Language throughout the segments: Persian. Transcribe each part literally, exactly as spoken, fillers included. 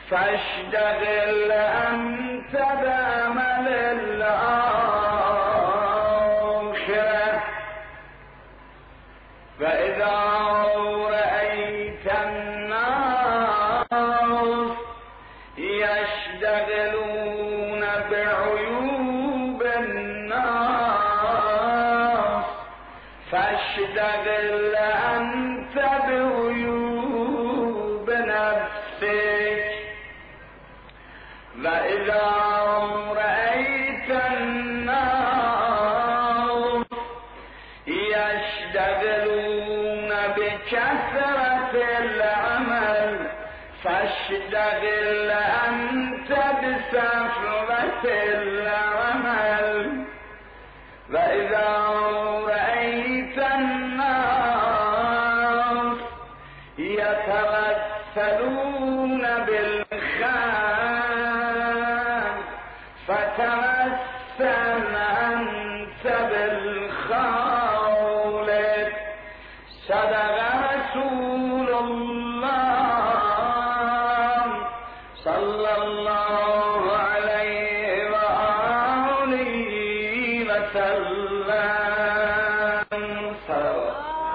فاشتغل أنت بعمل الآخرة فإذا رأيت الناس يشتغلون بعيوب الناس فاشتغل أنت بعيوب نفسك وإذا رأيت الناس يشتغلون بكثرة العمل فاشتغل أنت بسفرة العمل وإذا رأيت الناس يتوسلون بالخير فتوسل أنت بالخالق صدق رسول الله صلى الله عليه وآله وسلم صلوات.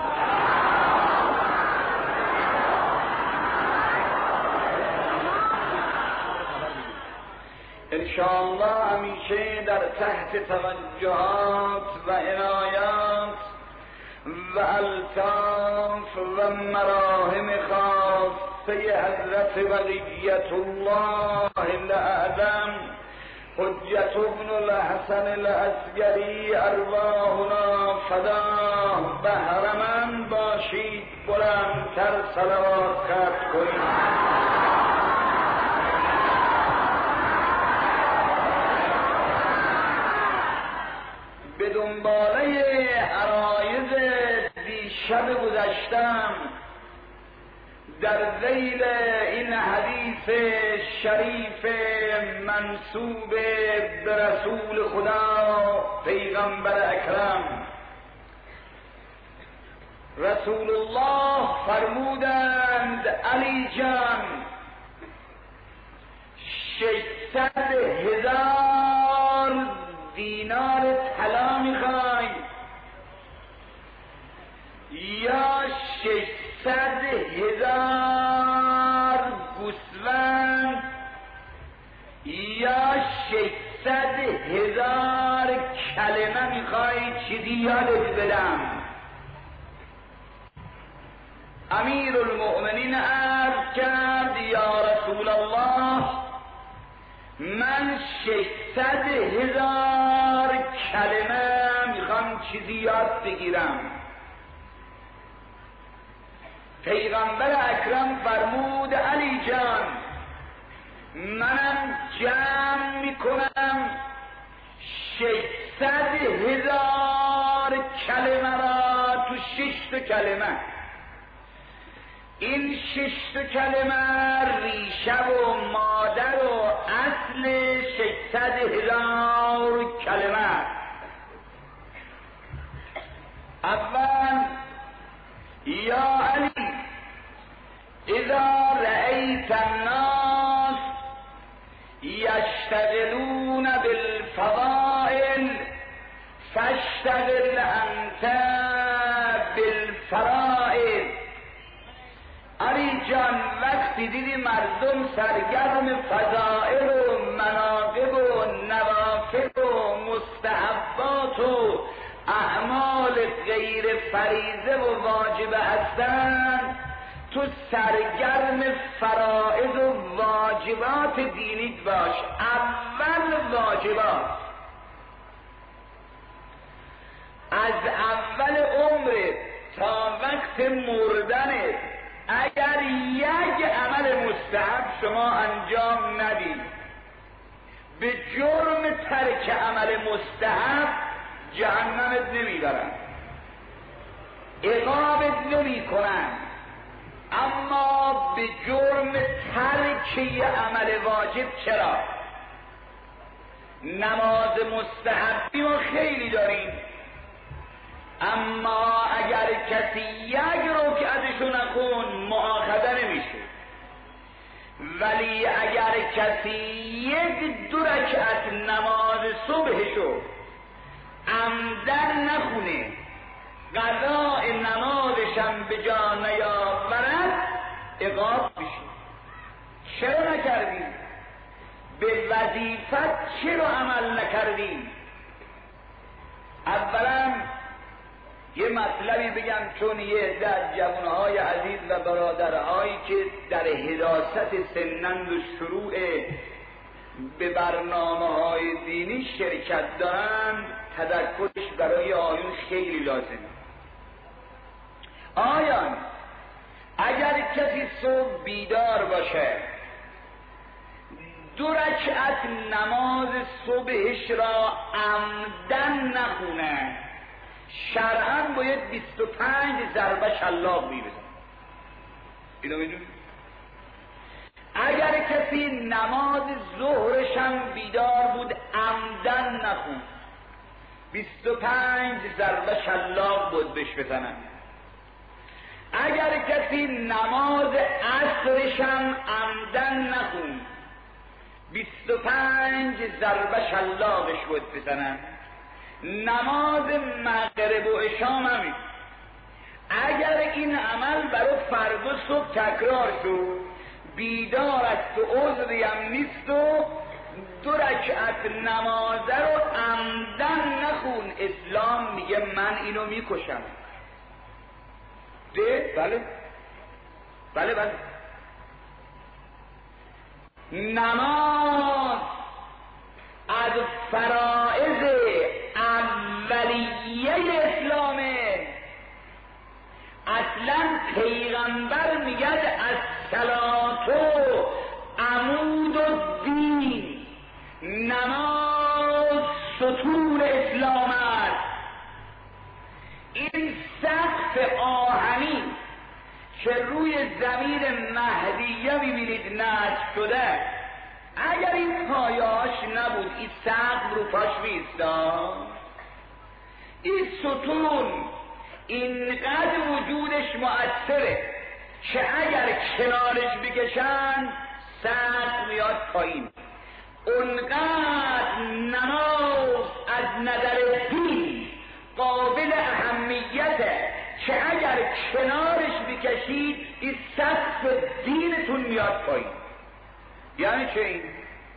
انشاءالله همیشه در تحت توجهات و عنایات و الطاف و مراهم خاصه حضرت بقیت الله الاعظم حجت ابن الحسن العسکری ارواحنا فداه بهرمند باشید. بلندتر صلوات خط کنید. به دنباله عرایض دیشب گذشتم در ذیل این حدیث شریف منسوب به رسول خدا پیغمبر اکرم رسول الله فرمودند علی جان ششصد هزار دینار طلا میخوای یا ششصد هزار گوسفند یا ششصد هزار کلمه میخوای چیزی یادت بدم؟ امیر المؤمنین عرض کرد یا رسول الله من ششصد هزار کلمه میخوام چیزی یاد بگیرم. پیغمبر اکرم فرمود علی جان منم جمع میکنم ششصد هزار کلمه را تو شش تا کلمه. این شش تا کلمه ریشه و مادر و اصل ششصد هزار کلمه. اول یا علی اذا رأیت الناس یشتغلون بالفضائل فاشتغل انت بالفرائض. علی جان وقتی دیدی مردم سرگرم فضائل و مناقب و نوافل و مستحبات و اعمال غیر فریضه و واجبه هستند تو سرگرم فرائض و واجبات دینیت باش. اول واجبات از اول عمرت تا وقت مردنت اگر یک عمل مستحب شما انجام ندید به جرم ترک عمل مستحب جهنمت نمیبرن عقابت نمی کنن، اما به جرم ترک یه عمل واجب چرا؟ نماز مستحبی ما خیلی داریم، اما اگر کسی یک رکعتشو نکن مؤاخذه نمیشه، ولی اگر کسی یک دو رکعت نماز صبحشو عمدن نخونه قضاء نمازشم به جا نیاورد عقاب بشه. چرا نکردی؟ به وظیفت چرا عمل نکردی؟ اولا یه مطلبی بگم، چون یه عده از جوانهای عزیز و برادرهایی که در حراست سنند و شروع به برنامه های دینی شرکت دارند، تذکرش برای آیون خیلی لازمه. آیان اگر کسی صبح بیدار باشه دو رکعت نماز صبحش را عمدن نخونه، شرعاً باید بیست و پنج ضربه شلاق می‌بزنه. اینو میدونی؟ اگر کسی نماز ظهرش هم بیدار بود عمدن نخون، بیست و پنج ضربه شلاق بود بهش بزنن. اگر کسی نماز عصرش هم عمدن نخون، بیست و پنج ضربه شلاقش بود بزنن. نماز مغرب و عشام همین. اگر این عمل برای فردا صبح تکرار شد، بیدار است و عذری هم نیست و دو رکعت نمازه رو عمدن نخون، اسلام میگه من اینو میکشم. ده؟ بله بله بله. نماز از فرائض اولیه اسلامه. اصلا پیغمبر میگد از صلاتو عمود الدین، نماز ستون اسلام است. این سقف آهنی که روی زمین مهدیه میبینید نصب شده، اگر این پایاش نبود این سقف رو پاش میستاد. این ستون اینقدر وجودش مؤثره که اگر کنارش بکشن سقف میاد پایین. اونقدر نماز از نظر دین قابل اهمیته که اگر کنارش بکشید این سقف دینتون میاد پایین. یعنی چه این؟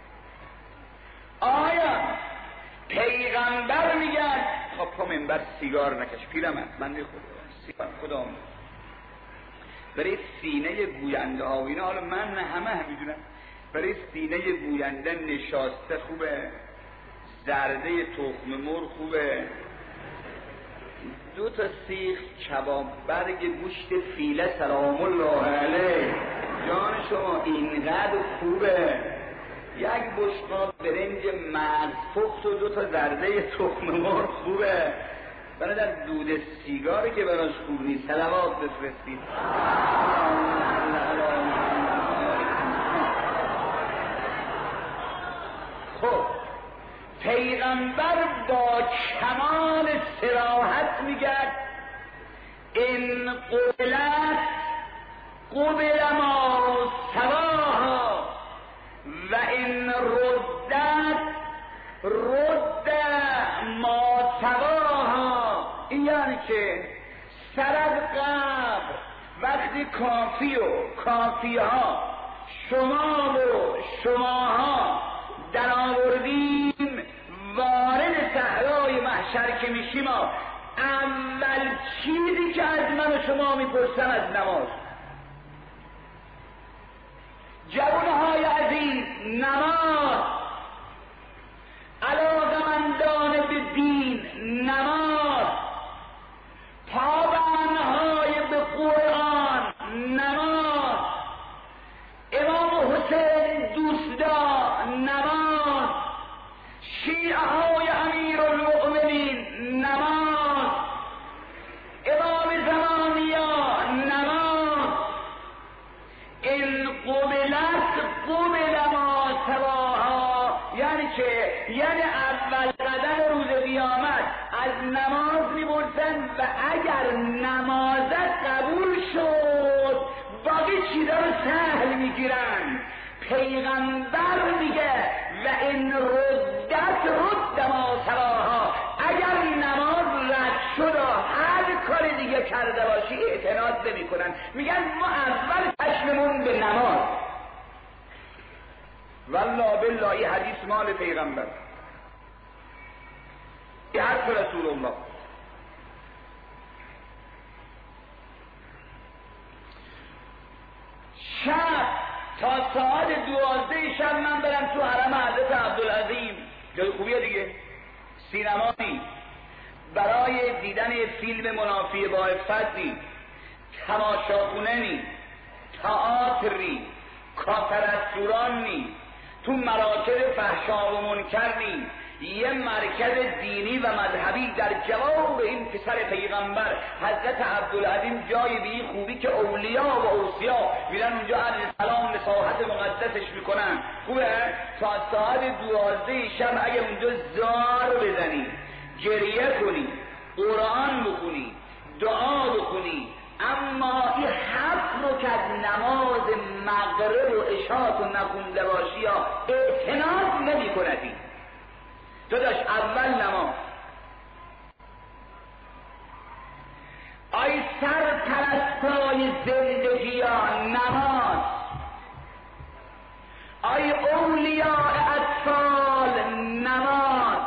آیا پیغمبر میگن خب پا منبر سیگار نکش، پیرمرد من خدا سیگار خدا برای سینه گوینده ها و اینا، حالا من همه هم میدونم برای سینه گوینده نشاسته خوبه، زرده تخم مرغ خوبه، دو تا سیخ کباب برگ گوشت فیله سلام الله علیه جان شما اینقدر خوبه، یک بشقاب برنج مغز پخت و دو تا زرده تخم مرغ خوبه. برادر دود سیگاری که براش خوب نیست، صلوات بفرستید. خب پیغمبر با کمال صراحت میگه این قبلت قبل ما سواها و این ردت رد ما سواها. این یعنی که سر از قبر وقتی کافی و کافی ها شما و شماها در آوردیم وارد صحرای محشر که میشیم، اول چیزی که از من و شما میپرسن از نماز. جوانهای عزیز، نماز، علاقمندان به دین، نماز، پابندهای به قرآن، نماز، امام حسین دوستدار، نماز، شیعه های امیرالمؤمنین، نماز، امام زمانیا، نماز. این قبلت قبل ما سواها، یعنی چه؟ یعنی اول قدم روز قیامت از نماز میپرسن و اگر نمازت قبول شد باقی چیزا رو سهل میگیرن. پیغمبر میگه و این ردت رد ما سراها، اگر نماز رد شد و هر کار دیگه کرده باشی اعتراض نمی کنن، میگن ما اول چشممون به نماز. والله بالله این حدیث مال پیغمبر، این حرف رسول الله. شب تا ساعت دوازده شب من برم تو حرم حضرت عبدالعظیم، جای خوبیه دیگه، سینما نی، برای دیدن فیلم منافی با عفت نی، تماشاخونه نی، تئاتر نی، کافرستوران نی، تو مراکز فحشا و منکر نی، یه مرکز دینی و مذهبی در جواب این پسر پیغمبر حضرت عبدالعظیم، جای بی خوبی که اولیا و اوصیا میرن اونجا علیه السلام مساحت مقدسش میکنن. خوبه تا ساعت دوازده شب اگه اونجا زار بزنی، گریه کنی، قرآن بخونی، دعا بکنی، اما این حق رو که از نماز مغرب و عشاء و نخونده باشی یا اعتناق نمی کندی. داداش اول نماز. آی سرپرستای زندگی ها نماز، آی اولیاء اطفال نماز.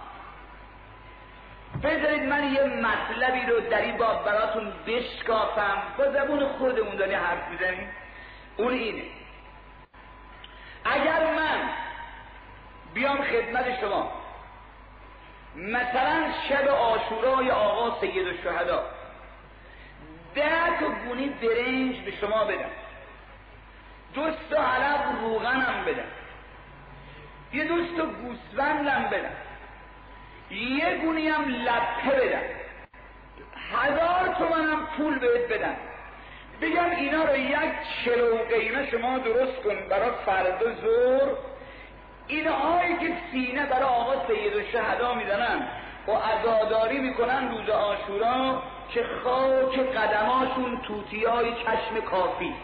بذارید من یه مطلبی رو در این باب براتون بشکافم، با زبون خودمون داری حرف میزنیم. اون اینه، اگر من بیام خدمت شما مثلا شب عاشورای آقا سید الشهدا ده تا گونی برنج به شما بدم، دوست تا حلب روغنم بدم، یه دوست تا گوسفندم بدم، یه گونی هم لپه بدم، هزار تومنم پول بهت بدم، بگم اینا رو یک چلو قیمه شما درست کن برای فردا ظهر، اینهایی که سینه برای آقا سید الشهدا میزنن و عزاداری میکنن روز عاشورا، که خاک قدماشون توتیای چشم کافی.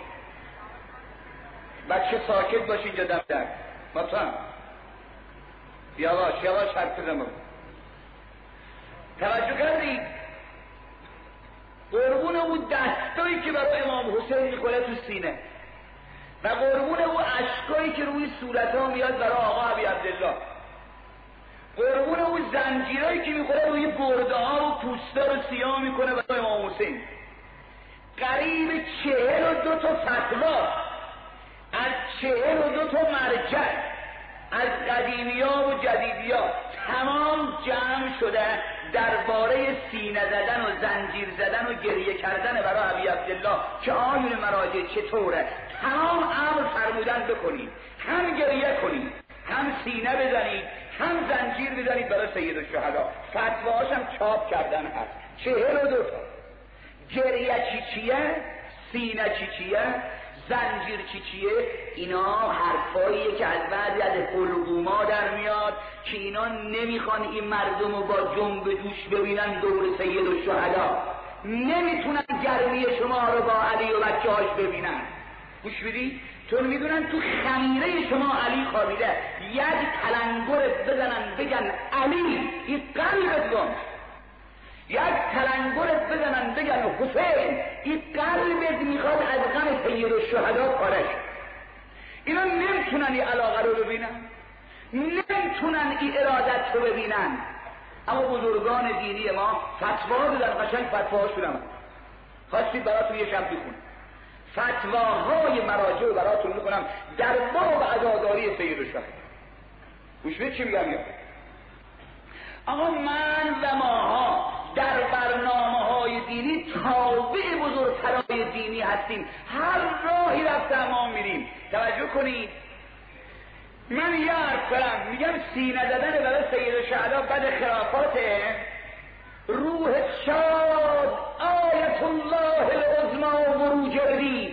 بچه ساکت باش اینجا دفتر مثلا یواش یواش حرف بزن. توجه کردی؟ قربون او دستایی که برای امام حسین میکنه تو سینه و قربون او اشکایی که روی صورتها میاد برای آقا ابی عبدالله، قربون او زنجیرایی که میخوره روی برده ها و پوستا رو سیاه میکنه برای امام حسین. قریب چهل و دو تا فتوا از چهل و دو تا مرجع از قدیمی ها و جدیدی ها تمام جمع شده درباره سینه زدن و زنجیر زدن و گریه کردن برای ابی عبدالله که آیون مراجع چطوره. تمام امر فرمودن بکنید، هم گریه کنید، هم سینه بزنید، هم زنجیر بزنید برای سید الشهدا. فتواهاش هم چاپ کردن هست، چهل و دو تا. گریه چی چیه، سینه چی چیه، زنجیر چی چیه، اینا حرفاییه که از بعضی از حلقوما در میاد که اینا نمیخوان این مردم رو با جنب جوش ببینن دور سید الشهدا، نمیتونن گرمی شما رو با علی و بچه هاش ببینن. گوش بدی؟ چون میدونن تو خمیره شما علی خوابیده، یک تلنگر بزنن بگن علی این قلبت گم، یک تلنگرت بزنن بگن حسین این قلبت میخواد از غم سید الشهدا پارش. اینا نمیتونن این علاقه رو ببینن، نمیتونن این ارادت رو ببینن، اما بزرگان دینی ما فتوا دادن. قشنگ فتواهاشون هم خواستید براتون یه شب بخونم، فتواهای مراجع رو براتون میکنم در باب عزاداری سید الشهدا. گوش بدید چی میگم. یا آقا من و ماها در برنامه های دینی تابع بزرگترهای دینی هستیم، هر راهی رفتیم ما میریم. توجه کنید، من یه حرف کنم میگم سینه زدن برای سید الشهدا بد خرافاته. روح شاد آیت الله العظمی بروجردی،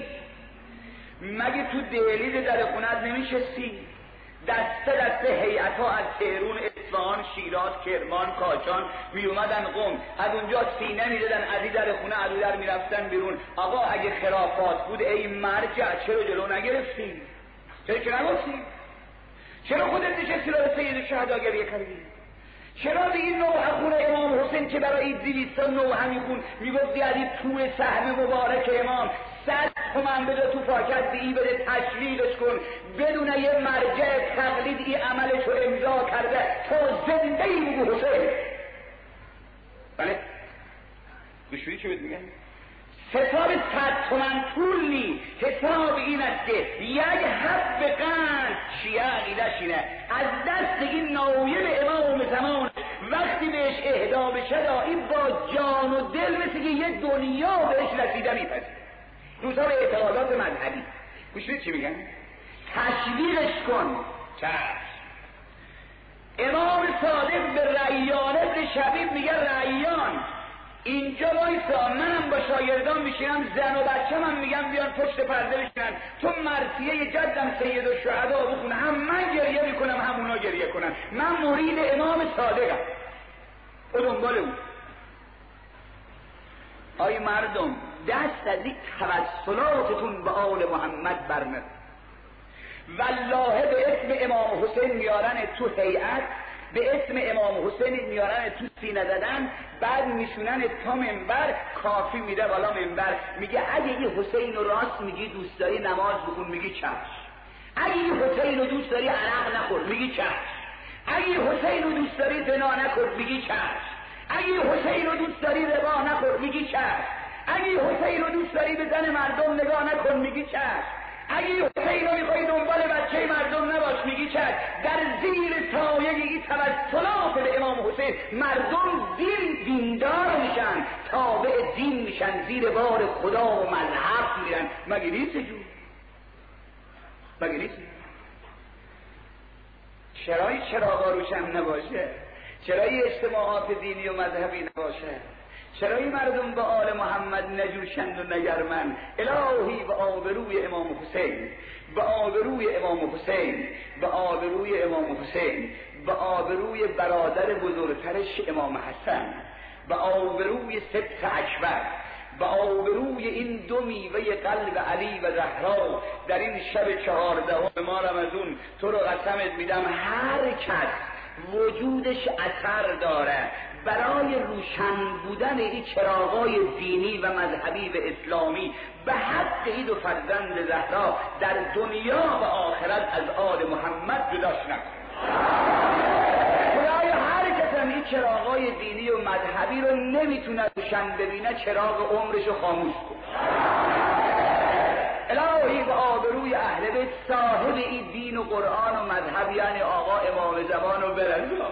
مگه تو دهلیز در خونت نمیشستی؟ دسته دسته هیئت ها از تهران، اصفهان، شیراز، کرمان، کاشان می اومدن قم، از اونجا سینه می دادن، از این در خونه از اون در می رفتن بیرون. آقا اگه خرافات بود ای مرجع چرا جلو نگرفتین؟ چرا که نگفتی؟ چرا خودت نشستی را سید شهدا گریه کردی؟ چرا به این نوع خون امام حسین که برای دویست و نه همی خون میگفتی علی توی سهم مبارک امام صد تومن بده تو پاکت به ای بده تشویقش کن بدون یه مرجع تقلید ای عملش رو امضا کرده تا زنده ای بگو حسین. بله گوشوری چه بهت میگن؟ حساب صد تومن پول نی، حساب این است که یک حب قند شیعه عقیدش اینه از دست این نایب امام زمان وقتی بهش اهدا بشه این با جان و دل مثل که یه دنیا بهش رسیده میپذیره. روزها به اعتقادات مذهبی گوشید چی میگن؟ تشویقش کن. چشم. امام صادق به ریان ابن شبیب میگه ریان اینجا وایسا منم با شاگردان میشینم زن و بچه من میگم بیان پشت پرده بشینن تو مرثیه جدم سید الشهدا بخون هم من گریه میکنم هم اونا گریه کنن. من مرید امام صادقم و دنبال اون. آی مردم دست از این توسلاتتون به آل محمد برمه. والله به اسم امام حسین میارن تو هیئت، به اسم امام حسین میارن تو سینه زدن، بعد میشونن تا منبر، کافی میده بالا منبر میگه اگه این حسین رو راست میگی دوست داری نماز بخون میگی چشم، اگه این حسین رو دوست داری عرق نخور میگی چشم، اگه این حسین رو دوست داری زنا نکن میگی چشم، اگه این حسین رو دوست داری ربا نخور میگی چشم، اگه این حسین رو دوست داری به زن مردم نگاه نکن میگی چشم، اگه حسین رو میخوایی دنبال بچه مردم نباش میگی چشم. در زیر سایه این توسلات به امام حسین مردم دین دیندار میشن، تابع دین میشن، زیر بار خدا و مذهب میرن. مگه نیست جون؟ مگه نیست؟ چرایی چراغا روشن نباشه؟ چرایی اجتماعات دینی و مذهبی نباشه؟ چرا این مردم به آل محمد نجوشند و نگرمند؟ الهی به آبروی امام حسین، به آبروی امام حسین، به آبروی امام حسین، به آبروی برادر بزرگترش امام حسن، به آبروی صدق اکبر، به آبروی این دو میوه قلب علی و زهرا در این شب چهاردهم ما رمضان تو رو قسمت میدم هر کس وجودش اثر داره برای روشن بودن این چراغای دینی و مذهبی و اسلامی به حق این دو فرزند زهرا در دنیا و آخرت از آل محمد جداش نکن. خدایا هر کس هم این چراغای دینی و مذهبی رو نمیتونه روشن ببینه چراغ عمرش رو خاموش کن. الهی به آبروی اهل بیت صاحب این دین و قرآن و مذهب یعنی آقا امام زمان رو برسان.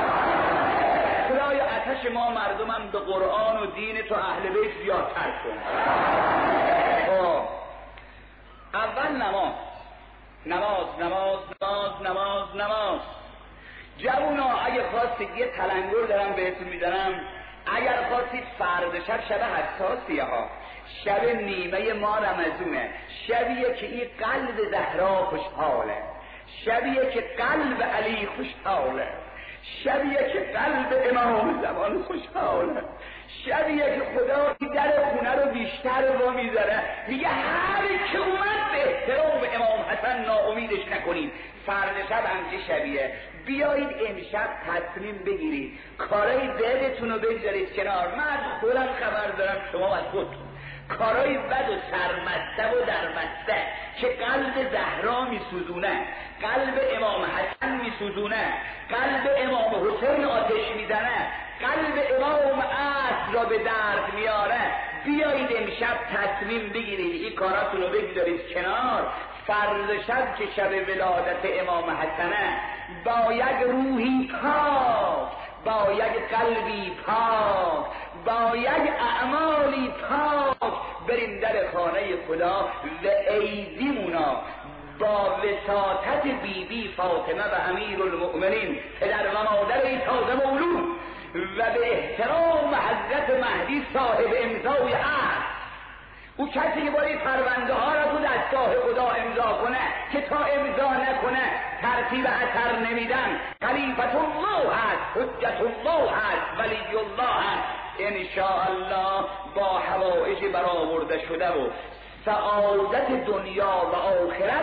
خدای آتش ما مردمم به قرآن و دین تو اهل بیت زیادتر کن. خب اول نماز نماز نماز نماز نماز نماز جوونا اگه خواستید یه تلنگر دارم بهتون میدارم، اگر خواستید فرد شب شب حساسیه ها، شب نیمه ما رمضونه، شبیه که این قلب زهرا خوشحاله، شبیه که قلب علی خوشحاله، شبیه که قلب امام زمان خوشحاله، شبیه که خدا در خونه رو بیشتر با میذاره میگه هر که اومد به احترام امام حسن ناامیدش نکنید. فرد شب همچه شبیه بیایید امشب تصمیم بگیرید کارای دلتون رو بگذارید کنار. من خودم خبر دارم شما از خودتون کارای بد و سرمسته و درمسته که قلب زهرا میسوزونه، قلب امام حسن میسوزونه، قلب امام حسین آتش میزنه، قلب امام عصر را به درد میاره، بیایید امشب تصمیم بگیرید این کاراتون رو بگذارید کنار. فرض شب که شب ولادت امام حسنه با یک روحی پاک، با یک قلبی پاک، با یک اعمالی پاک بریم در خانه خدا و ایدیمونا با وساطت بی بی فاطمه و امیر المؤمنین پدر و مادر این تازه مولود و به احترام حضرت مهدی صاحب امضای عهد، او کسی که باید پرونده ها را تو دستگاه خدا امضا کنه که تا امضا نکنه ترتیب اثر نمیدن. خلیفت الله هست، حجت الله هست، ولی الله هست. انشاءالله با حوائج برآورده شده و سعادت دنیا و آخرت از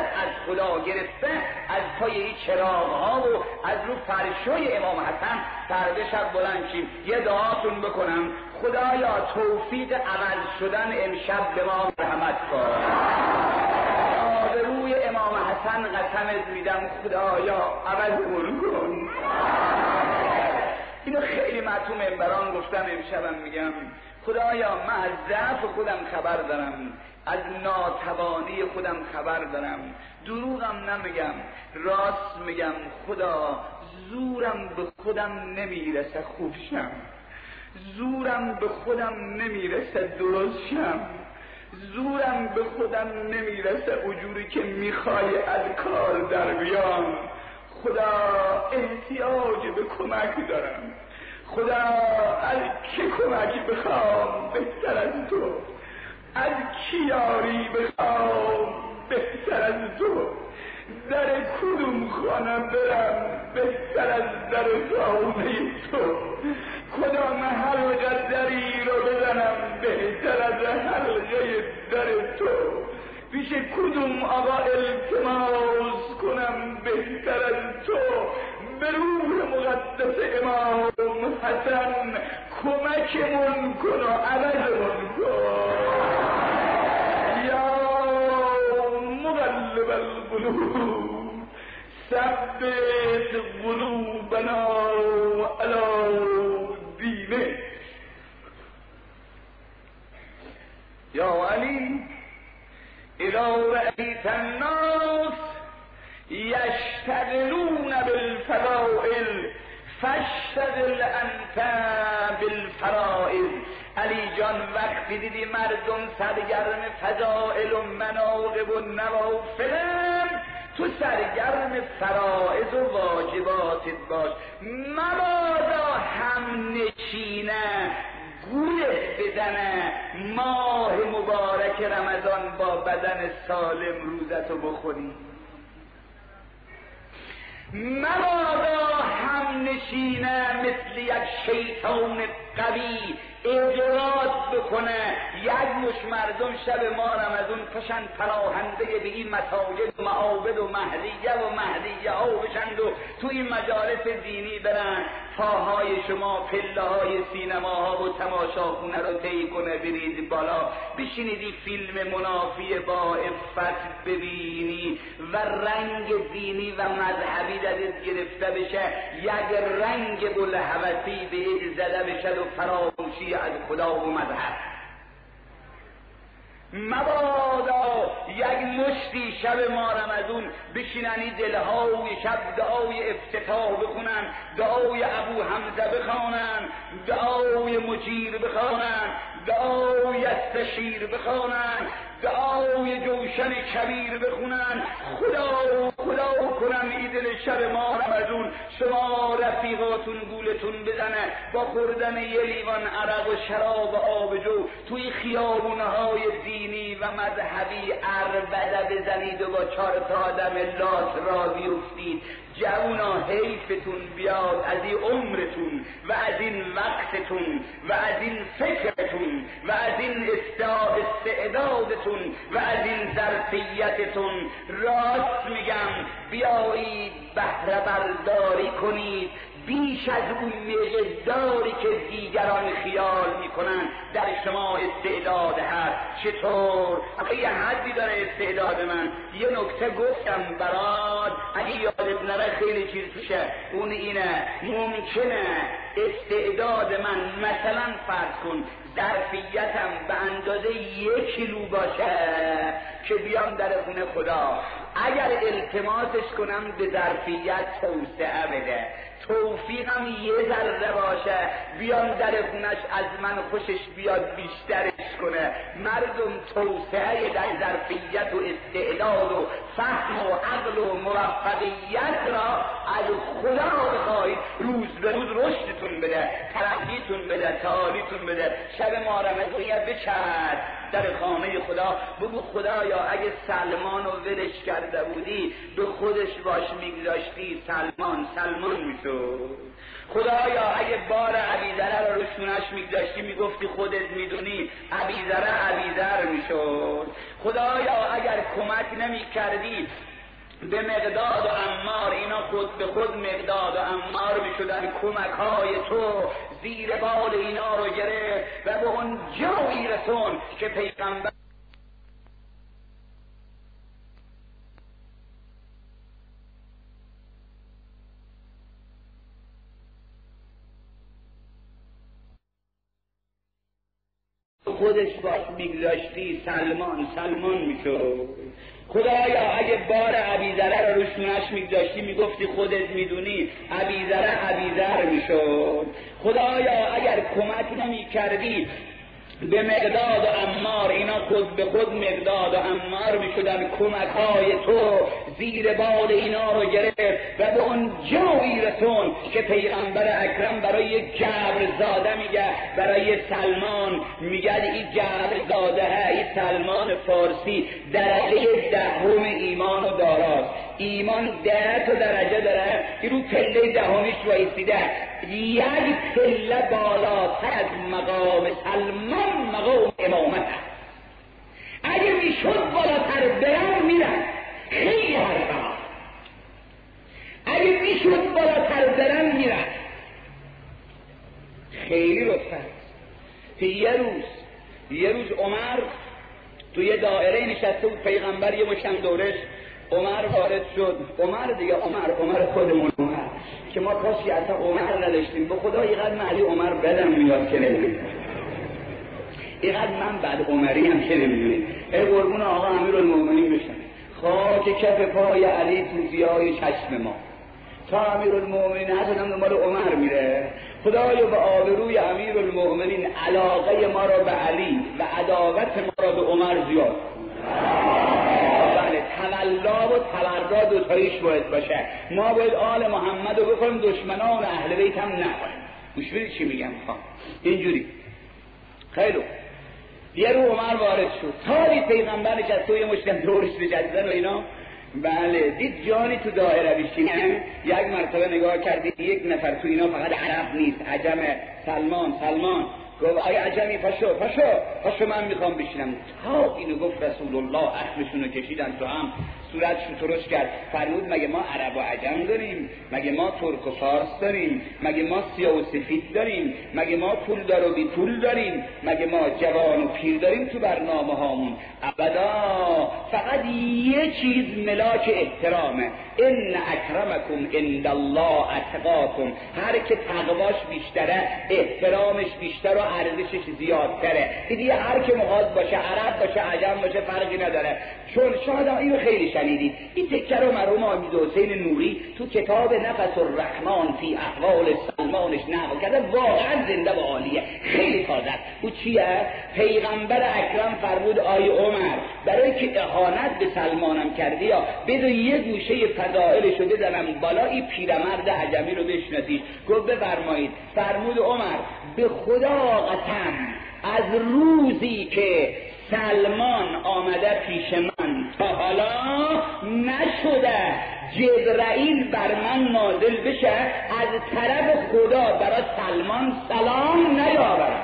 خدا گرفته از پای این چراغ ها و از رو فرشوی امام حسن فردا شب بلند شیم یه دعاتون بکنم خدایا توفیق عمل شدن امشب به ما رحمت کن. به روی امام حسن قسمت میدم خدایا عملمون کن. اینو خیلی من تو منبران گفتم، امشبم میگم خدایا من از ضعف خودم خبر دارم، از ناتوانی خودم خبر دارم، دروغم نمیگم راست میگم. خدا زورم به خودم نمیرسه خوب شم، زورم به خودم نمیرسه درست شم، زورم به خودم نمیرسه اجوری که میخوای از کار در بیام. خدا احتیاج به کمک دارم، خدا از که کمکی بخوام بهتر از تو، از کی یاری بخوام بهتر از تو، در کدوم خانه برم بهتر از در خانه تو، کدام حلقه دری رو بزنم بهتر از حلقه در تو، پیش کدوم آقا التماس کنم بهتر از تو، به روح مقدس امام حسن کمکمون کن و عوضمون کن. یا مقلب القلوب ثبت قلوبنا علی دینک. یا علی اذا رأیت الناس یشتغلون بالفضائل فاشتغل انت بالفرائض. علی جان وقتی دیدی مردم سرگرم فضائل و مناقب و نوافلن تو سرگرم فرائض و واجباتت باش. مبادا هم نشینه گولت بزنه ماه مبارک رمضان با بدن سالم روزتو بخوری. مبادا هم نشینه مثل یک شیطان قوی اجرات بکنه یک مش مردم شب ما رمضان پشن پناهنده به این مساجد و معابد و مهدیه و مهدیه ها بشند و تو این مجالس دینی برن پاهای شما پله های سینما ها و تماشاخونه رو طی کنه برید بالا بشینیدی فیلم منافی با افت ببینی و رنگ دینی و مذهبی دلت گرفته بشه یک رنگ بلحوثی به زده بشه و فراموشی از خدا و مذهب. مبادا یک مشتی شب ما رمضان بشیننی دلهای شب دعای افتتاح بخونن، دعای ابو حمزه بخوانن، دعای مجیر بخوانن، دعای استشیر بخوانن، دعای جوشن کبیر بخونن. خدا خدا کنم ای دل شب ما رمضان شما رفیقاتون گولتون بزنه با خوردن یه لیوان عرق و شراب و آبجو توی خیابونهای دینی و مذهبی عربده بزنید و با چهار تا آدم لاس را بیفتید. جوونا حیفتون بیاد از این عمرتون و از این وقتتون و از این فکرتون و از این استعدادتون و از این ظرفیتتون. راست میگم بیایید بهره برداری کنید بیش از اون مقداری که دیگران خیال میکنن در شما استعداد هست. چطور؟ یه حدی داره استعداد من. یه نکته گفتم برات اگه یادت نره خیلی چیز توشه. اون اینه ممکنه استعداد من مثلا فرض کن ظرفیتم به اندازه یک کیلو باشه که بیام در خونه خدا، اگر التماسش کنم به ظرفیت توسعه بده، توفیقم یه ذره باشه بیام در خونش از من خوشش بیاد بیشترش کنه. مردم توسعه در ظرفیت و استعداد و فهم و عقل و موفقیت را از خدا بخواهید روز به روز رشدتون بده، ترقیتون بده، تعالیتون بده. شب ما رمضان بچرد در خانه خدا بگو خدایا اگه سلمان رو ولش کرده بودی به خودش باش میگذاشتی سلمان سلمان میشد. خدایا اگه بار عبیدره رو رشونش میگذاشتی میگفتی خودت میدونی عبیدره عبیدر میشد. خدایا اگر کمک نمی کردی به مقداد و عمار، اینا خود به خود مقداد و عمار می شدن. کمک های تو زیر بال اینا رو گرفت و به اون جایی رسون که پیغمبر خودش باش میگذاشتی سلمان سلمان میشد. خدایا اگه بار ابیذره رو روشونش میگذاشتی میگفتی خودت میدونی ابیذره ابیذر میشد. خدایا اگر کمک نمیکردی به مقداد و عمار، اینا خود به خود مقداد و عمار میشدن. کمک های تو زیر بال اینا رو گرفت و به اون جایی رسون که پیغمبر اکرم برای یک جبر زاده میگه، برای سلمان میگه این جبر زاده ها، این سلمان فارسی درجه دهم ایمان و داراست. ایمان ده تا درجه داره، این رو پله دهمیش وایسیده. یک پله بالاتر از مقام سلمان مقام امامت هست. اگه میشد بالاتر برن میرن، خیلی حرفا. اگه میشد بالاتر برن میرن، خیلی لطفا. یه روز یه روز عمر تو یه دایره نشسته بود، پیغمبر یه مشتم دورش، عمر وارد شد. عمر دیگه عمر عمر خودمون عمر که ما کاشی اصلا عمر نداشتیم. به خدا اینقدر معلی عمر بدم میاد که نمیدونیم، اینقدر من بعد عمری هم که نمیدونیم. ای قربون آقا امیرالمومنین بشن، خاک کف پای علی توزیای چشم ما. تا امیرالمومنین حسن هم دنبال عمر میره. خدایا به آبروی امیرالمومنین علاقه ما را به علی و عداوت ما را به عمر زیاد. تولا و تورا دوتاییش باید باشه. ما باید آل محمد رو بکنیم، دشمنان اهل بیت هم نکنیم. گوش بدید چی میگم. ها اینجوری خیلی یه رو عمر وارد شد، تالی پیغمبر نشست و یه مشکل دورش نشستن و اینا. بله دید جانی تو دایره بشینه. یک مرتبه نگاه کردید یک نفر تو اینا فقط عرب نیست، عجم. سلمان سلمان گفت آیا عجمی پاشو پاشو پاشو من میخوام بشینم. تا اینو گفت رسول الله اخمشونو کشیدن تو هم، صورتشو ترش کرد. فرمود مگه ما عرب و عجم داریم؟ مگه ما ترک و فارس داریم؟ مگه ما سیاه و سفید داریم؟ مگه ما پول دار و بی پول داریم؟ مگه ما جوان و پیر داریم تو برنامه هامون؟ ابدا. فقط یه چیز ملاک احترامه، ان اکرمکم عند الله اتقاکم. هر که تقواش بیشتره احترامش بیشتر و ارزشش زیادتره. دیگه هر که مخاطب باشه، عرب باشه عجم باشه، فرقی نداره. چون شاید اینو خیلی شنیدید، این تکه رو مرحوم حامد حسین نوری تو کتاب نفس الرحمن فی احوال سلمانش نقل کرده، واقعا زنده و عالیه، خیلی تازه. او چیه؟ پیغمبر اکرم فرمود آی عمر برای که اهانت به سلمانم کردی یا بذار یه گوشه فضائلشو بزنم بالا، این پیرمرد عجمی رو بشناسیش. گفت بفرمایید. فرمود عمر به خدا قسم از روزی که سلمان آمده پیش من تا حالا نشده جبرائیل بر من نازل بشه از طرف خدا برای سلمان سلام نیاورد.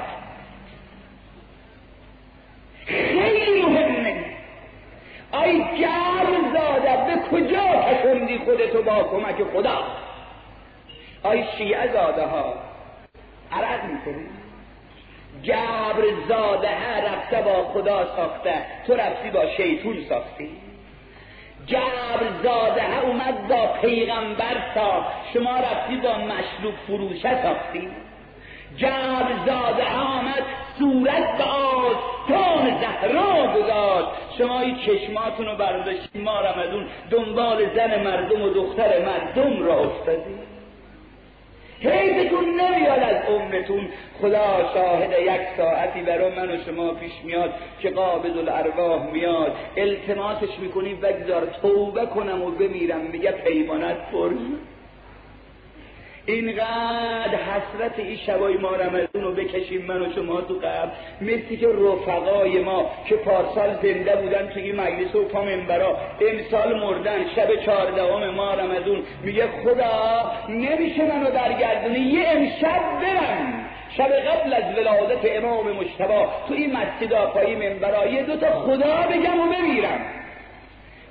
خیلی مهمه. آی جبر زاده به کجا پسندی خودتو با کمک خدا؟ آی شیعه زاده ها عرق میکنی؟ جبر زاده ها رفته با خدا ساخته، تو رفتی با شیطون ساختی. جبر زاده ها اومد با پیغمبر ساخت، شما رفتی با مشروب فروشه ساختی. جبر زاده ها آمد صورت به آستان زهرا گذاشت، شما این چشماتون رو برداشتید، ما رمضون دنبال زن مردم و دختر مردم را افتادید. حیفتون نمیاد از امتون. خدا شاهد یک ساعتی برای من و شما پیش میاد که قابض الارواح میاد، التماسش میکنیم بگذار توبه کنم و بمیرم، میگه پیمانت پر. اینقدر حسرت این شبای ما رمضان رو بکشیم من و شما تو قبر، مثل که رفقای ما که پارسال زنده بودن توی این مجلس و پا منبرا امسال مردن، شب چهاردهم ما رمضان میگه خدا نمیشه منو برگردونی، یه امشب برم شب قبل از ولادت امام مجتبی تو این مسجد پای منبرا یه دوتا خدا بگم و بمیرم.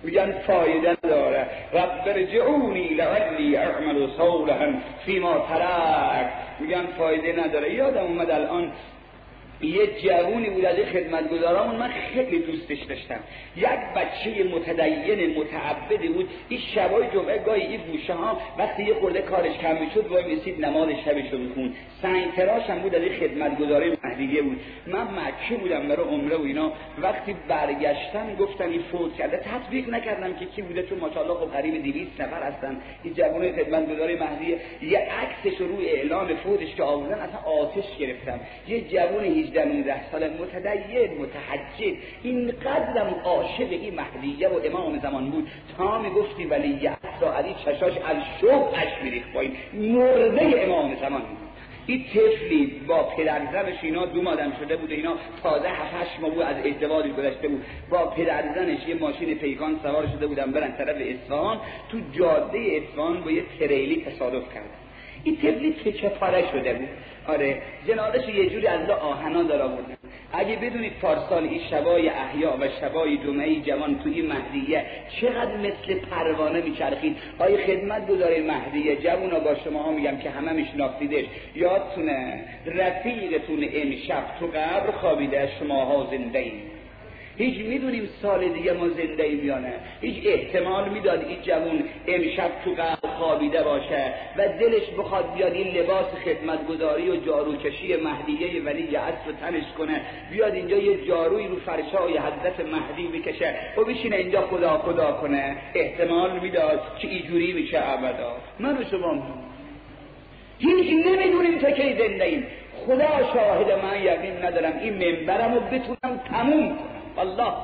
میگن فایده نداره. رب ارجعونی لعلی اعمل صالحا فیما ترک، میگن فایده نداره. یادم اومد الان یه جوونی بود از خدمتگزارامون، من خیلی دوستش داشتم، یک بچه متدین متعبدی بود. این شبای جمعه گاهی این گوشه ها وقتی یه خورده کارش کم میشد وای میسید نماز شبش رو میخوند. سنگ تراش هم بود، از این خدمتگزاری مهدیه بود. من مکه بودم برای عمره و اینا، وقتی برگشتم گفتن این فوت کرده. تطبیق نکردم که کی بوده، چون ماشاءالله خب قریب دویست نفر هستن. این جوون خدمتگزاری مهدیه، یه عکسش رو روی اعلان فوتش که آوردن اصلا آتش گرفتم. یه جوون هجده نوزده ساله متدین متحجب، اینقدرم عاشق این مهدیه و امام زمان بود تا میگفتی ولی عصر علی چشاش از شوق اش میریخت با این مرده امام زمان بود. این طفلی با پدرزنش، اینا دو مادم شده بود، اینا تازه هفت هشت ماه بود از ازدواج گذشته بود، با پدرزنش یه ماشین پیکان سوار شده بودن برن طرف اصفهان. تو جاده اصفهان با یه تریلی تصادف کردن. این طفلی تکه پاره شده بود. آره جنازش یه جوری از لا آهنا دار آوردن. اگه بدونید پارسال این شبای احیا و شبای جمعه جوان تو این مهدیه چقدر مثل پروانه میچرخید. آیه خدمت گزاره مهدیه جوونا با شما ها میگم که همه میشناختیدش، یادتونه رفیقتون امشب تو قبر خوابیده، شما ها زنده این. هیچ میدونیم سال دیگه ما زنده ایم یا نه؟ هیچ احتمال میداد این جوون امشب تو قبر خوابیده باشه و دلش بخواد بیاد این لباس خدمتگزاری و جاروکشی مهدیه ولی عصر تنش کنه، بیاد اینجا یه جاروی رو فرشای حضرت مهدی بکشه و بشینه اینجا خدا خدا کنه؟ احتمال میداد که اینجوری میشه ابدا؟ من و شما هیچ نمیدونیم تا کی زنده ایم. خدا شاهد، من یقین ندارم این منبرمو بتونم تموم کنم. الله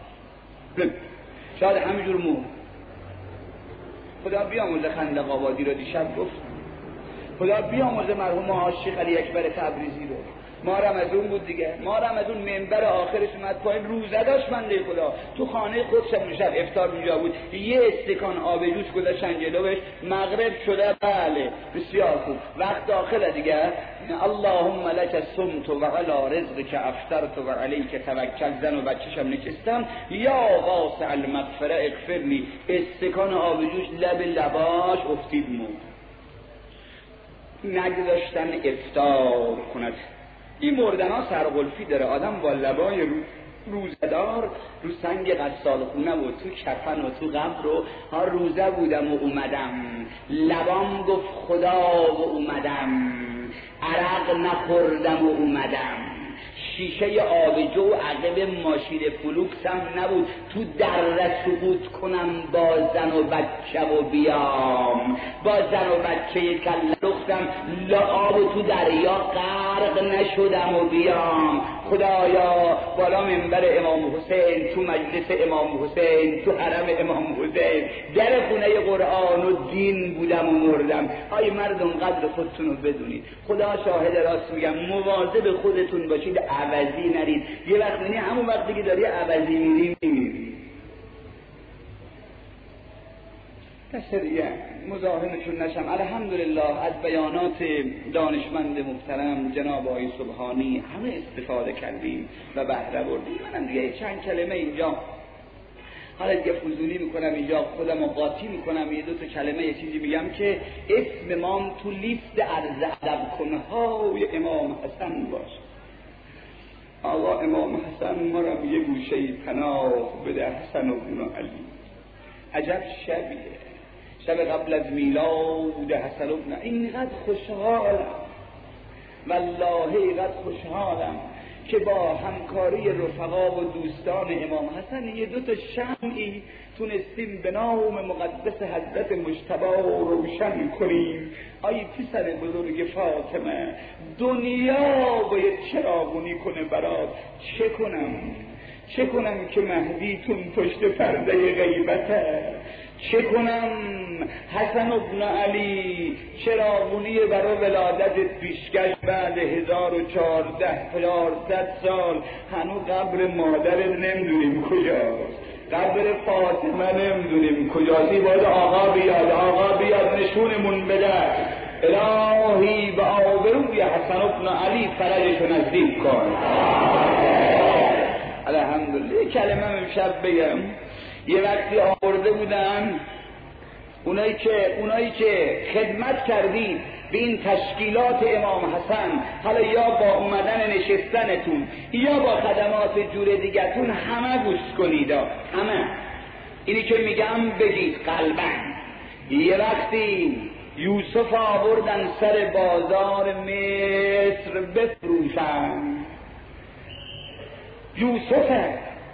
شاید همینجور مو خدا بیامرزه خندق آبادی رو دیشب گفت، خدا بیامرزه مرحوم عاشق علی اکبر تبریزی رو. ما رمضان بود دیگه، ما رمضان منبر آخرش اومد پایین، روزه داشت بنده خدا تو خانه خودش اون شب افطار اونجا بود، یه استکان آب جوش گذاشتن جلوش، مغرب شده، بله بسیار خوب، وقت داخله دیگه. اللهم لک الصمت و علی رزقک افطرت و علیک توکل، زن و بچه‌شم نشستم، یا واسع المغفره اغفرلی، استکان آب جوش لب لباش افتید مو، نگذاشتن افطار کند. این مردن ها سرقلفی داره، آدم با لبای رو روزدار رو سنگ غسال خونه و تو کفن و تو قبر رو ها روزه بودم و اومدم، لبام گفت خدا و اومدم، عرق نخوردم و اومدم، شیشه آبجو عقب ماشین فلوکسم نبود تو در سقوط کنم با زن و بچه و بیام، با زن و بچه کل لختم لعاب و تو دریا غرق نشدم و بیام. خدایا بالا منبر امام حسین، تو مجلس امام حسین، تو حرم امام حسین، در خونه قرآن و دین بودم و مردم. آی مردم قدر خودتون رو بدونید، خدا شاهد راست میگم، مواظب خودتون باشید، عوضی نرید. یه وقت یعنی همون وقتی که داری عوضی میری میمیری. دست دیگه مزاحمشون نشم. الحمدلله از بیانات دانشمند محترم جناب آقای سبحانی همه استفاده کردیم و بهره بردیم. منم دیگه چند کلمه اینجا حالا دیگه فضولی میکنم، اینجا خودم رو قاطی میکنم، یه دو تا کلمه یه چیزی میگم که اسم امام تو لیست عرض ادب کنهای امام حسن باشه. آقا امام حسن ما را یه گوشه پناه بده، حسن و ابن علی. عجب شبیه، شب قبل از میلاد حسن و ابن، اینقدر خوشحالم والله، اینقدر خوشحالم که با همکاری رفقا و دوستان امام حسن یه دو تا شمعی تونستیم به نام مقدس حضرت مجتبی روشن کنیم. آی پسر بزرگ فاطمه، دنیا باید چراغونی کنه برات، چه کنم چه کنم که مهدیتون پشت پرده غیبته، چه کنم حسن ابن علی چراغونی برای ولادت پیشکش بعد هزار و چهارصد سال، هنو قبر مادر نمیدونیم کجاست، قبر فاطمه نمیدونیم کجاست. باید آقا بیاد، آقا بیاد نشونمون بده. الهی به آبروی حسن ابن علی فرجشو نزدیک کن. الحمدلله. کلمه امشب بگم، یه وقتی آورده بودن اونایی که اونایی که خدمت کردید به این تشکیلات امام حسن، حالا یا با اومدن نشستنتون یا با خدمات جور دیگتون، همه گوش کنید، همه اینی که میگم بگید قلباً. یه وقتی یوسف آوردن سر بازار مصر بفروشن، یوسف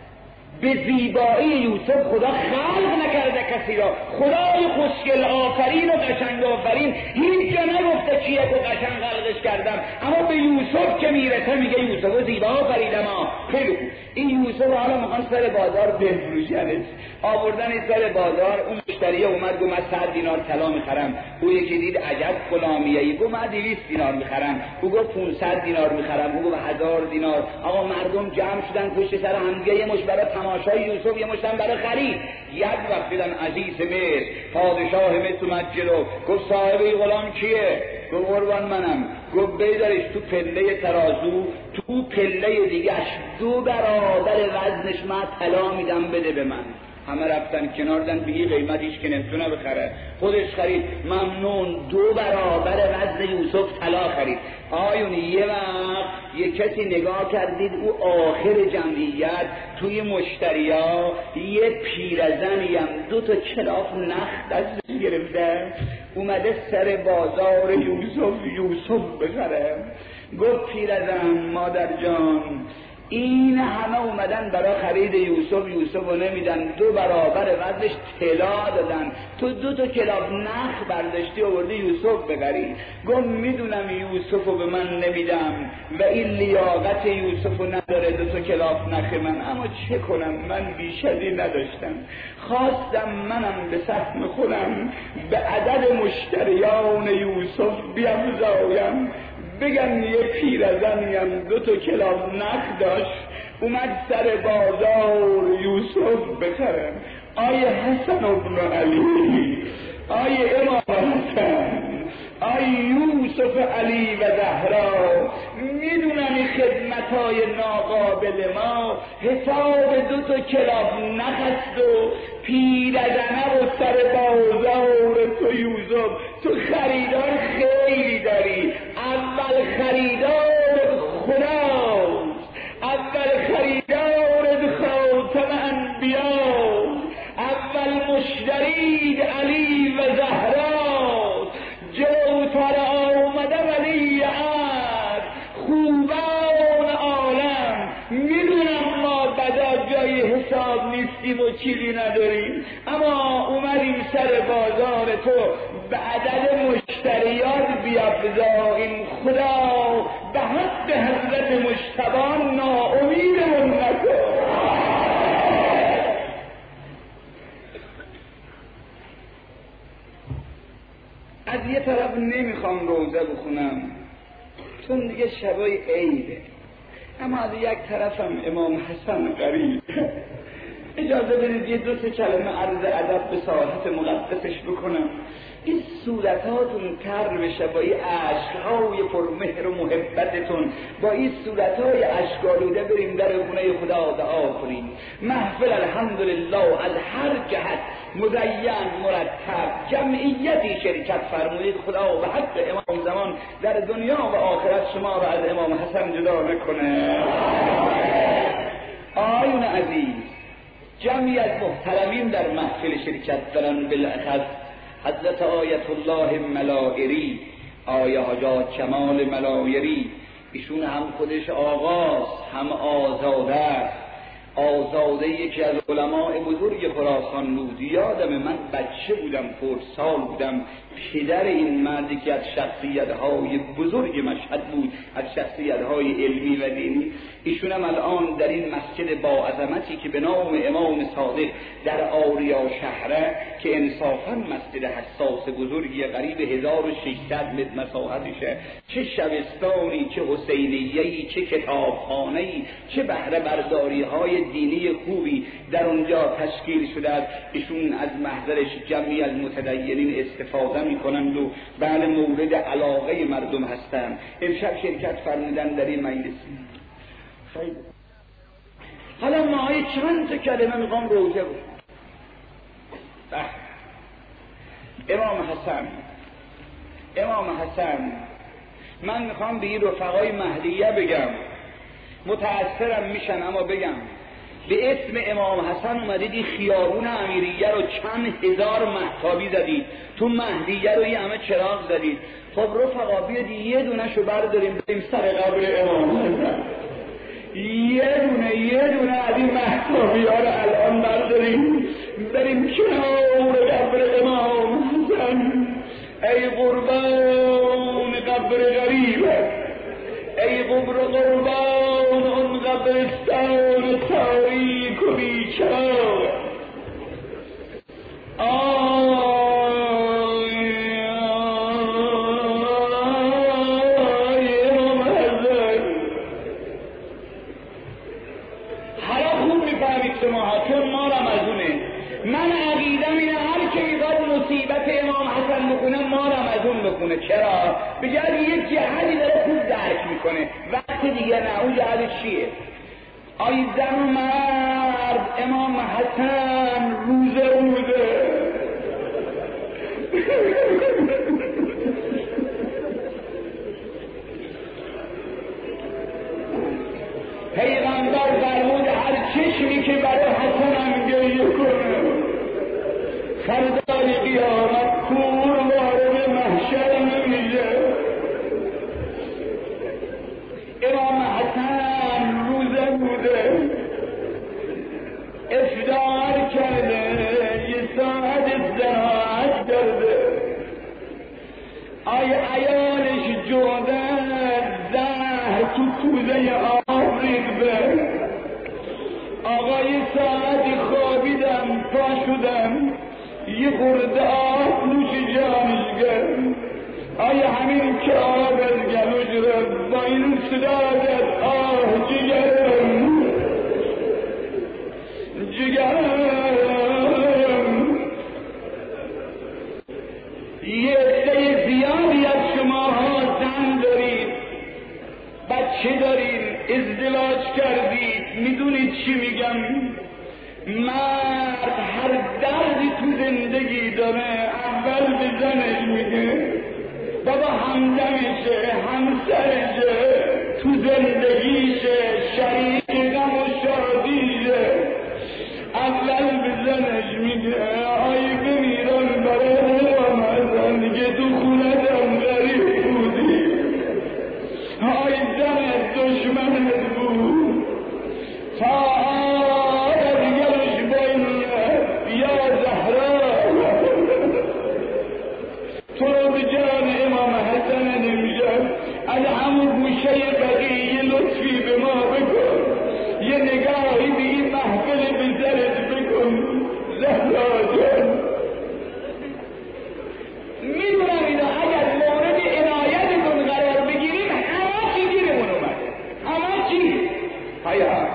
به زیبایی یوسف خدا خلق نکرده کسی را، خدای خوشگل آفرین و قشنگ آفرین هیچ جا نگفته چیه که قشنگ خلقش کردم، اما به یوسف که میرسه میگه یوسف زیبا آفریدم. خیلی خوب، این یوسف حالا میخوان سر بازار بفروشنش، آوردن سر بازار. اون مشتری اومد گفت من صد دینار طلا میخرم. او یکی دید عجب غلامیه‌ای، گفت من دویست دینار میخرم. او گفت پانصد دینار میخرم. او گفت هزار دینار. آقا مردم جمع شدن پشت سر هم دیگه، یه مش برای تماشای یوسف، یه مشتم برای خرید. یک وقت دیدن عزیز مصر پادشاه مصر اومد جلو، گفت صاحب این غلام کیه؟ گفت قربان منم. گفت بیدارش تو پله ترازو، تو پله دیگهش دو برابر وزنش من طلا میدم بده به من. همه رفتن کنار، دن به این قیمتیش که نمیتونه بخره، خودش خرید. ممنون، دو برابر وزن یوسف طلا خرید. آیون یه وقت یه کسی نگاه کردید او آخر جمعیت توی مشتریا یه پیرزنی هم دو تا کلاف نخ دستش گرفته اومده سر بازار یوسف یوسف بخره. گفت پیرزن مادر جان این همه اومدن برای خرید یوسف، یوسف رو نمیدن، دو برابر وزنش طلا دادن، تو دو تا کلاف نخ برداشتی آوردی یوسف بخری. گفت میدونم یوسف رو به من نمیدم و این لیاقت یوسف رو نداره دو تا کلاف نخ من، اما چه کنم من بیشتری نداشتم، خواستم منم به سهم خودم به عدد مشتریان یوسف بیفزایم، بگن یه پیرزنیم دو تا کلاف نخ داشت اومد سر بازار یوسف بخره. آیه حسن ابن علی، آیه امام حسن، آیه یوسف علی و زهرا، میدونم این خدمتای ناقابل ما حساب دو تا کلاف نخ است و پیرزنه و سر بازار تو یوسف، تو خریدار خیلی داری، اول خریدار خداست، اول خریدار خاتم انبیا، اول مشترید علی و زهرا، جلوتر آمده ولی عهد، خوبان عالم. میدونم ما بدا جای حساب نیستیم و چیزی نداریم، اما اومدیم سر بازار تو به عدد مشتریات بیافزاییم. خدا به حد حضرت مجتبی ناامیدمون نکن. از یه طرف نمیخوام روزه بخونم چون دیگه شبای عیده، اما از یک طرفم امام حسن قریب. اجازه بدید یه دو سه کلمه عرض ادب به ساحت مقدسش بکنم. این صورتاتون تر بشه با این عشقهای پرمهر و محبتتون، با این صورتهای عشق‌آلوده بریم در خونه خدا دعا کنیم. محفل الحمدلله از هر جهت مزین مرتب، جمعیتی شرکت فرمودید. خدا به حق امام زمان در دنیا و آخرت شما را از امام حسن جدا نکنه. آیون عزیز، جمعی از محترمین در محفل شرکت دارن، بالاخص حضرت آیت الله ملائری، آیه حاجات کمال ملائری، ایشون هم خودش آغاز هم آزاده، آزاده یکی از علماء بزرگ خراسان بود. یادم من بچه بودم، خردسال بودم، پدر این مردی که از شخصیت‌های بزرگ مشهد بود، از شخصیت‌های علمی و دینی، ایشون هم الان در این مسجد با عظمتی که به نام امام صادق در آریا شهره که انصافاً مسجد حساس بزرگی قریب هزار و ششصد متر مساحتشه، چه شبستانی، چه حسینیه‌ای، چه کتابخانه‌ای، چه بهره برداری‌های دینی خوبی در اونجا تشکیل شده است. ایشون از محضرش جمعی از متدینین استفاده میکنند و بله مورد علاقه مردم هستند. امشب شرکت فرمودن در این مجلس. خیلی حالا ما چند تا کلمه میخوام روزه بود. امام حسن امام حسن من میخوام به این رفقای مهدیه بگم، متأثرم میشن اما بگم، به اسم امام حسن اومدید این خیابون امیریه رو چند هزار مهتابی زدید، تو مهدیه رو یه همه چراغ زدید. خب رفقا بیاد یه دونه شو برداریم بریم سر قبر امام حسن، یه دونه یه دونه از این مهتابی ها رو الان برداریم بریم کنار قبر امام حسن. ای قربان قبر غریبه، ای قبر قربان اون قبرستان تاریک و بیچراغ. حالا خوب میفهمید شما چون ما رمزونه. من عقیدم اینه هر که میخواد مصیبت امام حسن بکنه ما رمزون بکنه. چرا؟ بجای یک جهدی داره خوب درک میکنه، وقت دیگه نه. اون جهد چیه؟ آی زن و مرد امام حسن روزه روزه پیغمبر فرمود هر چشمی که برای حسنم گریه کنه فردای قیامت کور وارد محشر نمیشه. امام حسن روزه بوده، افطار کرده، یه ساعت استراحت کرده. آی عیالش جوده زهر تو کوزه آب ریخته. آقای ساعتی خوابیدم پا شدم یه خورده آب نوش جانش کرد. آیا همین که آب از گلوش رفت با این صدا کرد آه جگرم جگرم. یه عده زیادی از شماها زن دارید، بچه دارید، ازدواج کردید. میدونید چی میگم؟ مرد هر دردی تو زندگی داره اول به زنش میگه بابا همدمشه، همسرشه، تو زندگیشه، شریک غم و شادیشه. اول به زنش میگه آی بمیران برای امام حسن که تو خونتم غریب بودی، آی زنت دشمنت بود تا تو رو به جان امام حسن نمیشه. از همون گوشه بقیه لطفی به ما بکن، یه نگاهی به این محفل بزرت بکن زهرا جان. میدونم اینا اگر مورد عنایتتون قرار بگیریم همه چی گیرمون اومده، همه چی. هیا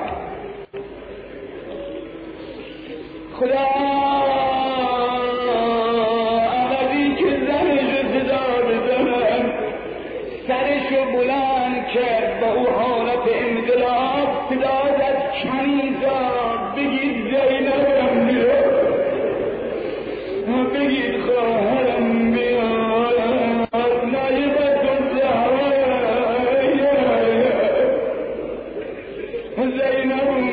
خدا سرشو بلند کرد با او حالت انقلاب صدا زد کنیزا بگید زینبم بیاد، بگید خواهرم بیاد، نایبت الزهرا زینبم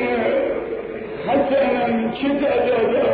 حسنم چه دادا.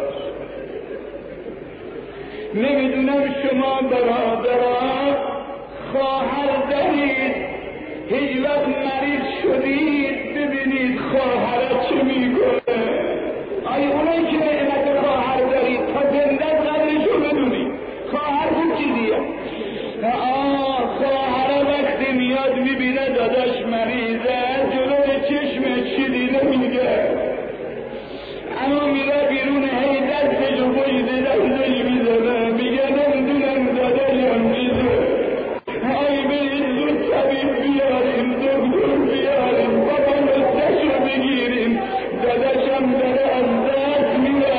نمیدونم شما برادران خواهر دارید، هیچ وقت مریض شدید ببینید خواهر چه میکنه. آیا اونایی که نعمت خواهر دارید تا زنده قدرشو بدونید. خواهر خوب چیزیه. آه خواهر وقتی میاد میبینه داداش مریضه جلوی چشمش چیزی نمیگه، اما میره بیرون هی دستشو پشت دستش میزنه میگه نمیدونم داداشم چیزه. آی برید زود طبیب بیاریم، دکتر بیاریم، بابا نستشو بگیریم، داداشم داره از دست میره.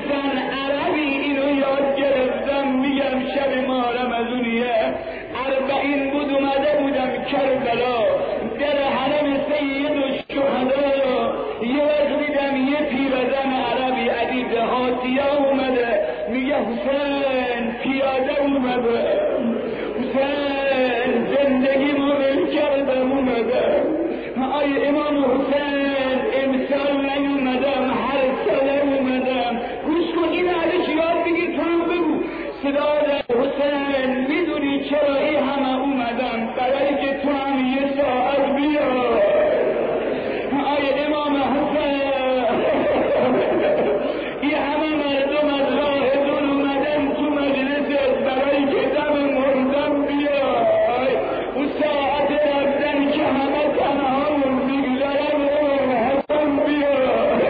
زن عربی اینو یاد گرفتم، میگم شب ماه رمضونیه اربعین بود اومده بودم کربلا در حرم سید الشهدا، یه وقت دیدم یه پیرزن عربی عدید هاتیا اومده، میگه حسین پیاده اومده، حسین زندگی مول کردم اومده، آی امام حسین امسال نیومدم هر ساله اومدم. گوش کن این علیش یاد بگیر تو هم بگو صدا حسین میدونی چرا ای همه اومدم؟ برای که تو هم یه ساعت بیا. آی امام حسین ای همه مردم از راه دور اومدن تو مجلست برای که دم مردم بیا. اون ساعت رفتن که همه تنها میگذارن حسن بیا.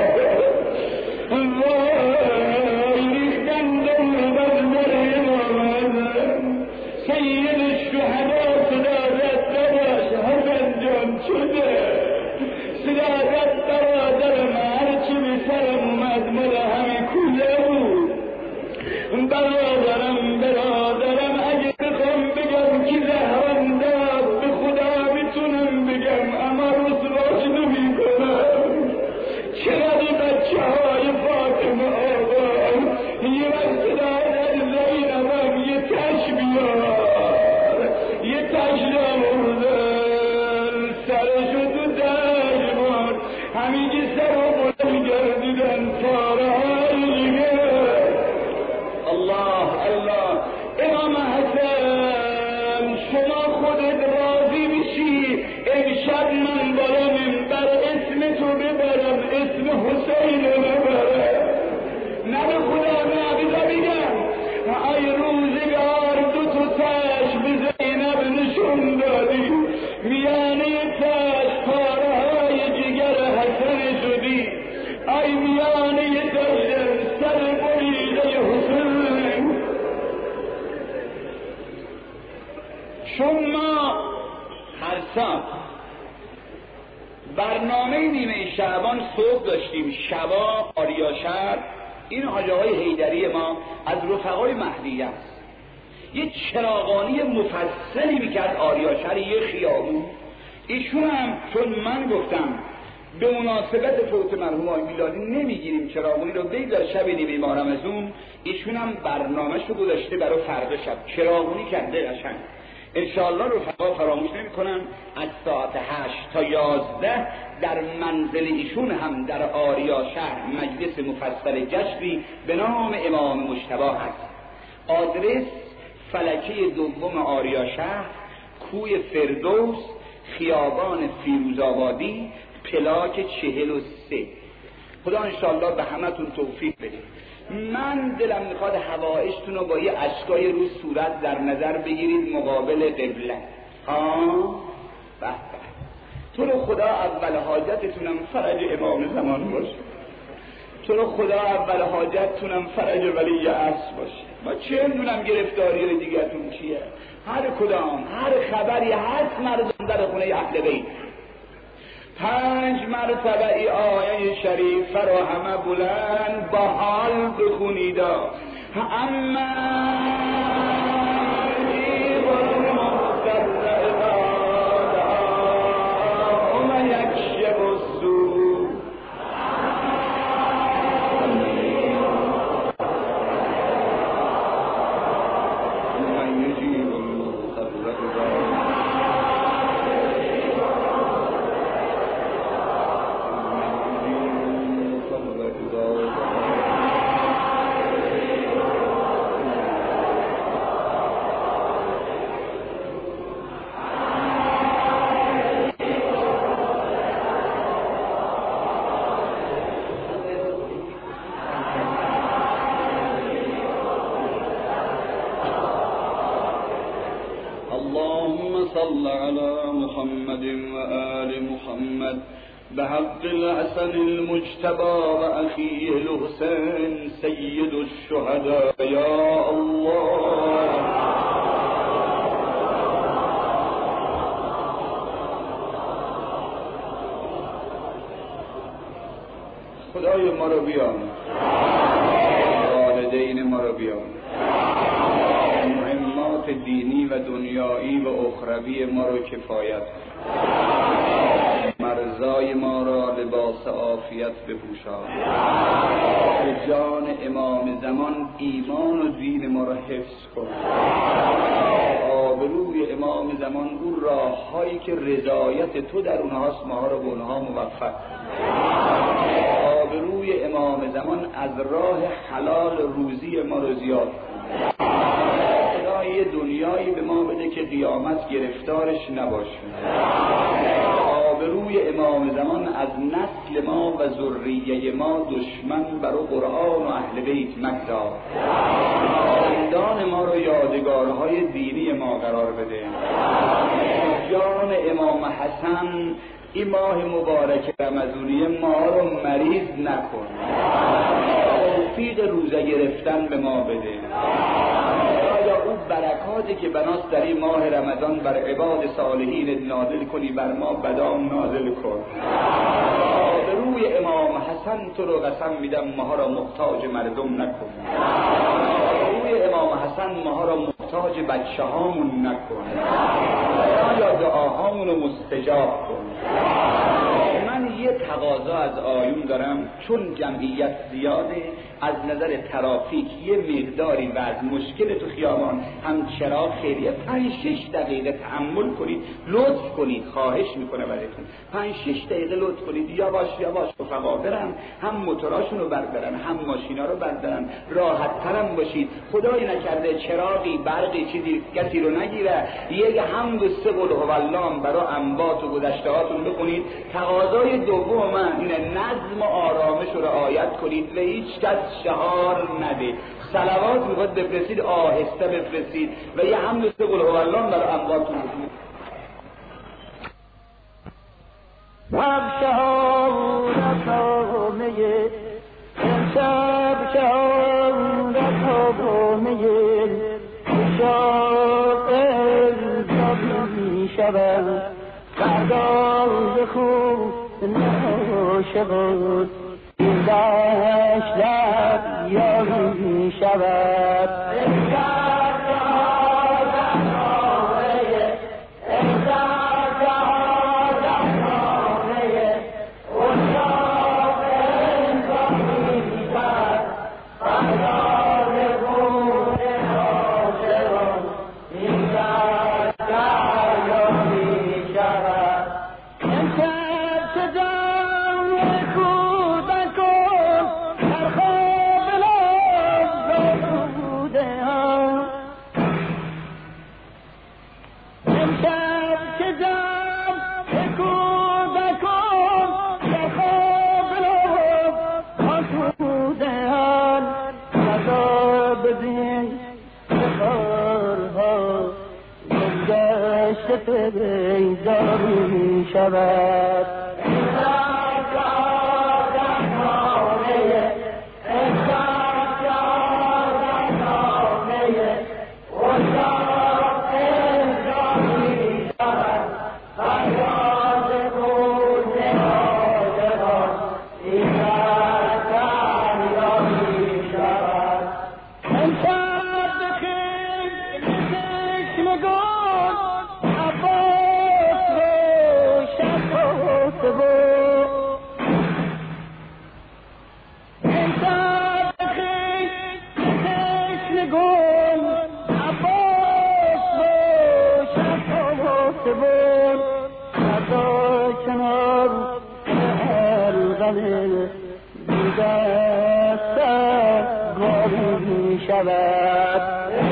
وای ریختن دم بزدر امام حسن سید الشهدا صداقت دراش حسن جان شده صداقت برادرم هرچی به سرم اومد مال همین کوله بود. برادرم برادرم اگه بخوام بگم که زهرم داد به خدا میتونم بگم اما رسواش نمی کنم. چقدر بچه های فاطمه آقا یه وقت دادر زینبم یه تش بیار، یه تش داموردن سرشو تو تش بار، همیگه سر و بلند گردیدن پاره های دیگه. الله الله امام حسن شما خودت راضی میشی امشب من بالا منبر اسم تو ببرم اسم حسین ببرم؟ نه به خدا نه بیدا بگم ای روزگار دو تو تش به زینب نشون دادی، میانه تش پاره های جگر حسن شدی، ای میانه تش سر بریده حسین. چون ما هر سال برنامه نیمه شعبان صبح داشتیم شبا آریاشهر، این حاجه های حیدری ما از رفقای مهدیه است، یه چراغانی مفصلی میکرد آریاشهر یه خیابون. ایشون هم چون من گفتم به مناسبت فوت مرحوم آقای میلادی نمیگیریم چراغانی رو بگذار شب نیمه ماه رمضان، ایشون هم برنامه شو گذاشته برای فردا شب چراغانی کرده قشنگ. انشاءالله رفقا فراموش نمی کنن از ساعت هشت تا یازده در منزل ایشون هم در آریاشهر مجلس مفصل جشنی به نام امام مجتبی هست. آدرس فلکه دوم آریاشهر، کوی فردوس، خیابان فیروزآبادی، پلاک چهل و سه. خدا انشاءالله به همه تون توفیق بده. من دلم میخواد حوائجتون رو با یه اشکای روی صورت در نظر بگیرید مقابل قبله. ها به به تو رو خدا اول حاجتتونم فرج امام زمان باشه، تو رو خدا اول حاجتتونم فرج ولی عصر باشه. ما چه میدونم گرفتاری دیگه‌تون چیه؟ هر کدام هر خبری هست مردم در خونه اهل بیت پنج مرتبه ای آیه شریف را همه بلند با حال بخونید. اما بحق الحسن المجتبى وأخيه الحسين سيد الشهداء يا الله. خدای ما رو بیان. والدین ما رو بیامرز، مهمات دینی و دنیایی و اخروی ما رو کفایت کن، مرزای ما را لباس عافیت بپوشان، به جان امام زمان ایمان و دین ما را حفظ کن، آبروی امام زمان اون راه هایی که رضایت تو در اونهاست ما ها را به اونها موفق، آبروی امام زمان از راه حلال روزی ما رو زیاد کن، خدای دنیایی به ما بده که قیامت گرفتارش نباشیم، آبروی امام زمان از نسل ما و ذریه ما دشمن برو قرآن و اهل بیت مگذار، آیندان ما رو یادگارهای دینی ما قرار بده، جان امام حسن این ماه مبارک رمضانیه ما رو مریض نکن، توفیق روزه گرفتن به ما بده، یا اون برکاتی که بناست در این ماه رمضان بر عباد صالحین نازل کنی بر ما بدام نازل کن، به روی امام حسن تو رو قسم میدم ماها را محتاج مردم نکن، روی امام حسن ماها را محتاج بچه هامون نکن، یا دعاهامون رو مستجاب کن. من یه تقاضا از آیون دارم، چون جمعیت زیاده، از نظر ترافیک یه مقداری و از مشکل تو خیابان هم چرا خیلیه پنج شش دقیقه تحمل کنید، لطف کنید، خواهش میکنه براتون پنج شش دقیقه لطف کنید، یا باش یا باش رفقا برن، هم موتوراشون رو بردارن هم ماشینا رو بردارن، راحت ترم باشید، خدایی نکرده چراغی برقی چیزی کسی رو نگیره، یک حمد و سه قل هو الله برای انبات و گذشته هاتون بخونید. تقاضای دوم من اینه نظم و آرامش رو رعایت کنید و هیچ کس شعار نده، صلوات میخواد بفرستید آهسته بفرستید و یه حمد و سه قل هو الله برای انباتون بخونید. شب شهادت آمه شب شهادت آمه شاق زبی شبم فرداز خوب نشود دشت یاری شود بیداری شود شود